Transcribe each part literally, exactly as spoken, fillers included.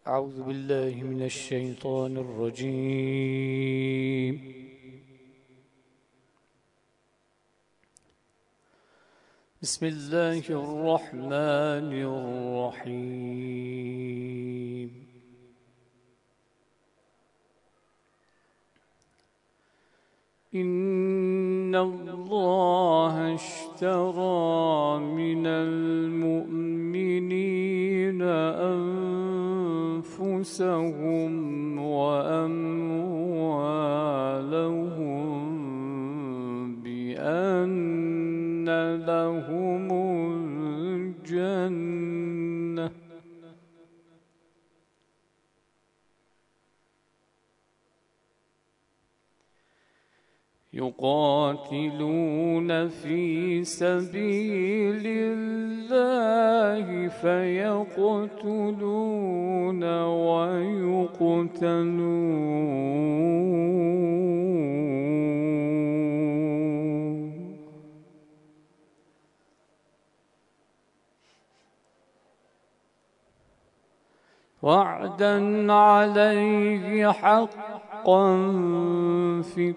أعوذ بالله من الشيطان الرجيم. بسم الله الرحمن الرحيم. إن الله اشترى من المؤمنين أنفسهم وأموالهم بأن لهم الجنة يقاتلون في سبيل الله فيقتلون ويقتلون وعدا عليه حقا في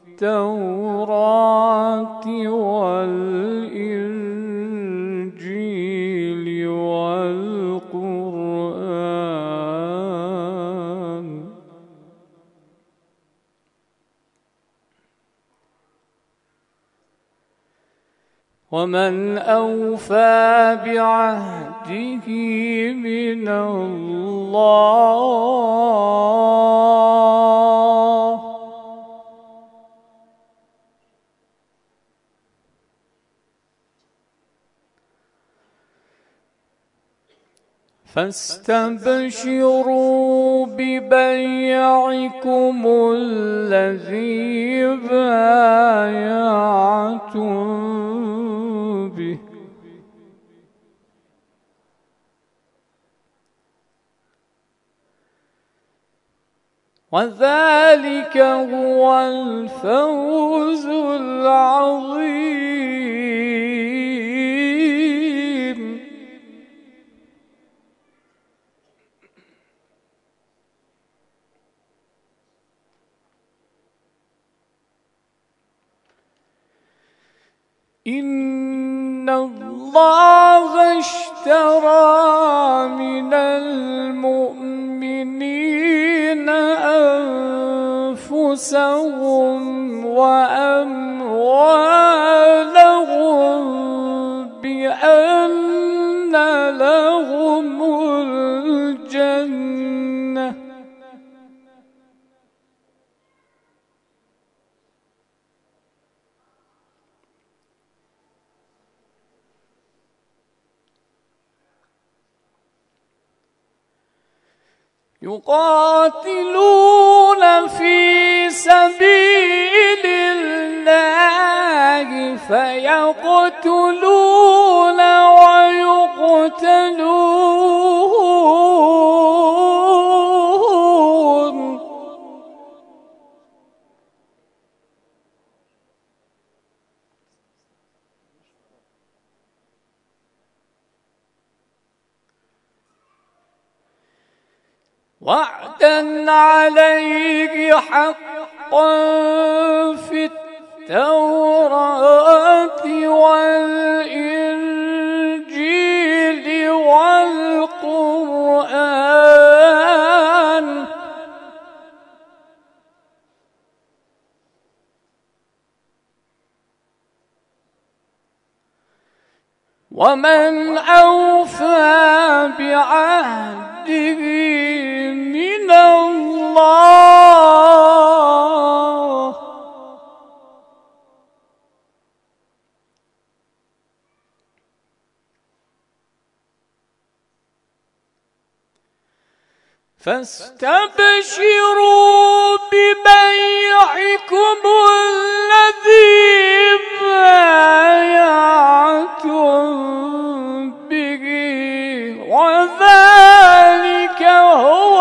التوراة والإنجيل والقرآن ومن أوفى بعهده من الله فاستبشروا ببيعكم الذي بايعتم به وذلك هو الفوز العظيم. إن الله اشترى من المؤمنين أنفسهم وأموالهم بأن لهم الجنة يقاتلون في سبيل الله فيقتلون ويقتلون وعدا عليه حقا في التوراة والإنجيل والقرآن ومن أوفى بعهده من الله فاستبشروا ببيعكم الذي بايعتم به وذلك هو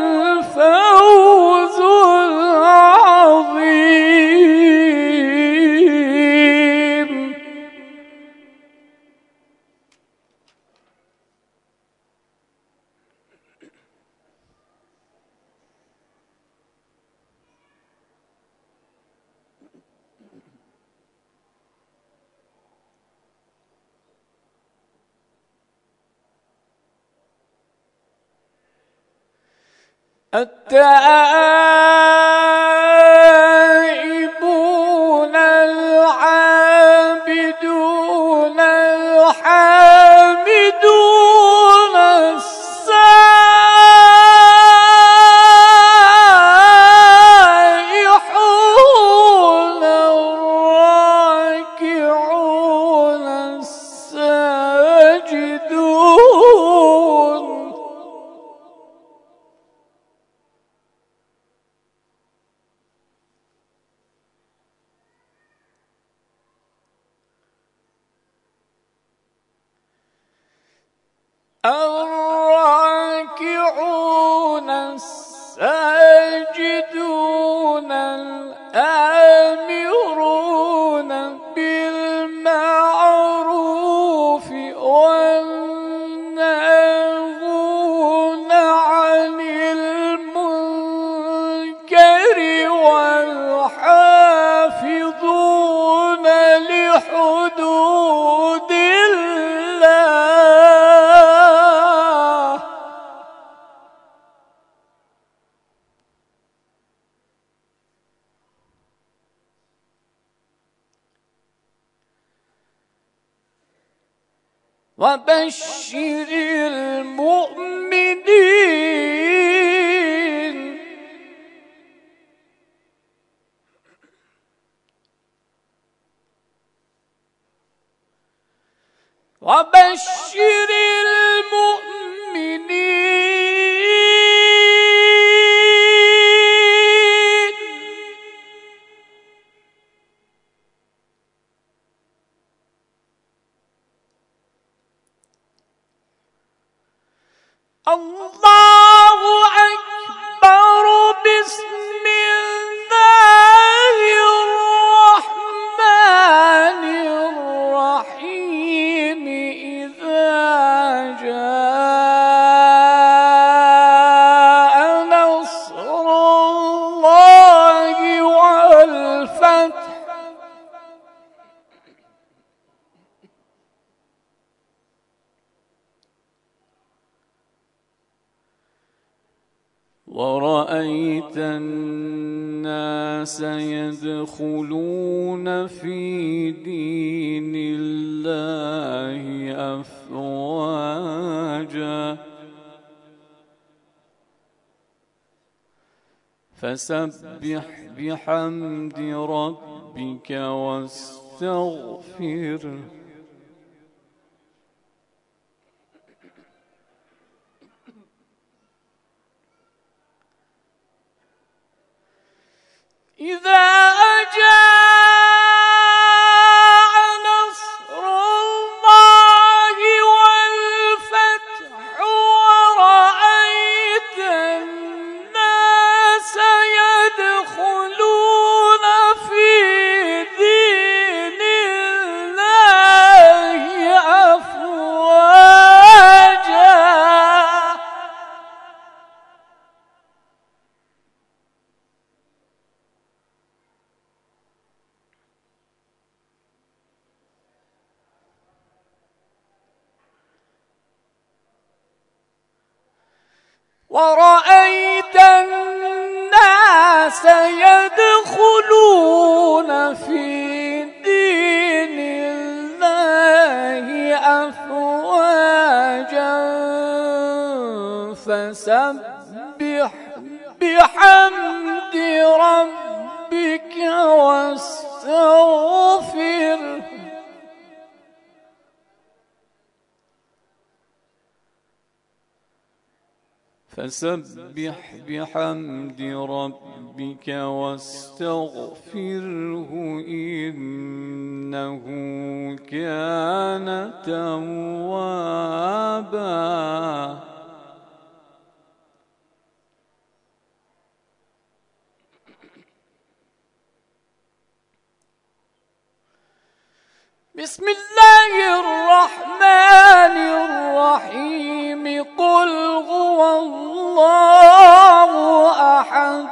الفوز العظيم. التائبون العابدون الحامدون السائحون الراكعون الساجدون الراكعون الساجدون الآمرون بالمعروف والناهون عن المنكر والحافظون لحدود الله وبشر المؤمنين وبشر المؤمنين الله أكبر بسم الله الرحمن الرحيم إذا جاء نصر الله والفتح ورأيت الناس يدخلون في دين الله أفواجا فسبح بحمد ربك واستغفره إذا جاء نصر الله والفتح ورأيت الناس يدخلون في دين الله أفواجا ورأيت الناس يدخلون في دين الله أفواجا فسبح بحمد ربك واستغفره فسبح بحمد ربك واستغفره إنه كان توابا بسم الله الرحمن الرحيم قل هو الله أحد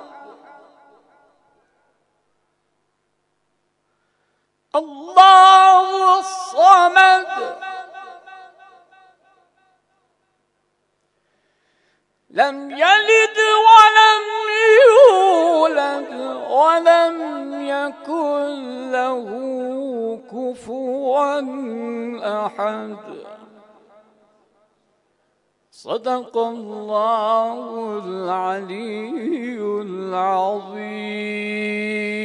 الله الصمد لم يلد ولم يكن له كفوا أحد. صدق الله العلي العظيم.